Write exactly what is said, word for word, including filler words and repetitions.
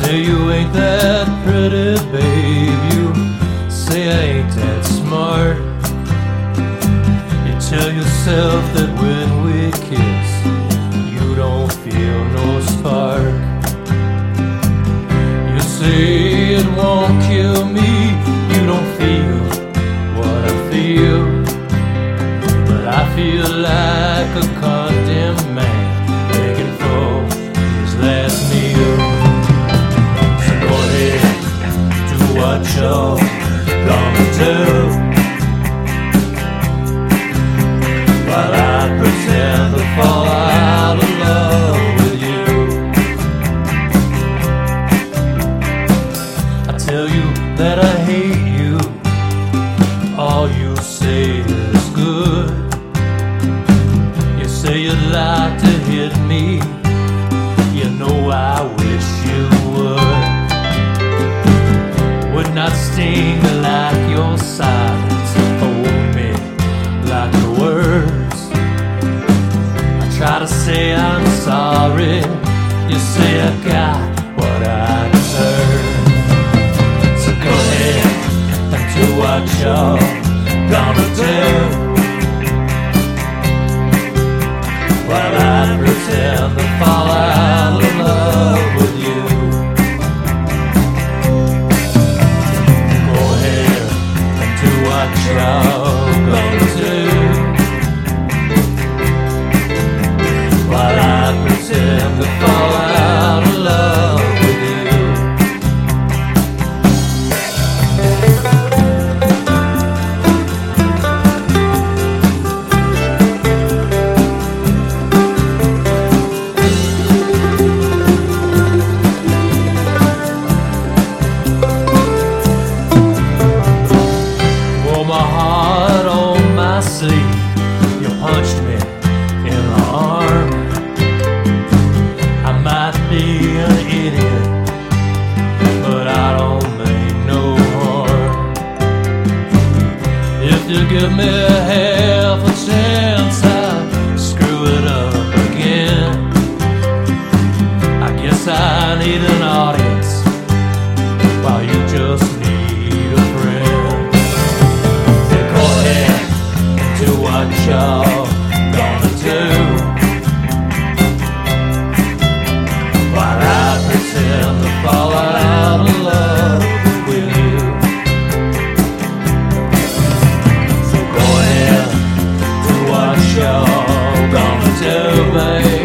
say you ain't that pretty, babe. You say I ain't that smart. You tell yourself that when we kiss, you don't feel no spark. You say it won't kill me, you don't feel what I feel. But I feel like a condemned man begging for his last meal. So go ahead, do what you're gonna do, while I pretend to fall out of love with you. I tell you that I hate you, all you say is good. You say you'd like to hit me, you know I wish you would. Would not sting like your silence, hold me like your words. I try to say I'm sorry, you say I got what I deserve. So go ahead and do what you're gonna do, while I pretend to fall out of love with you. Go ahead and do what you're gonna do, while I pretend to fall out of love with you. You punched me in the arm. I might be an idiot, but I don't mean no harm. If you give me half a chance, I'll screw it up again. I guess I need an audience, while you just need a friend. Go ahead, do what you're gonna do, while I pretend to fall out of love with you. So go ahead, do what you're gonna do, babe.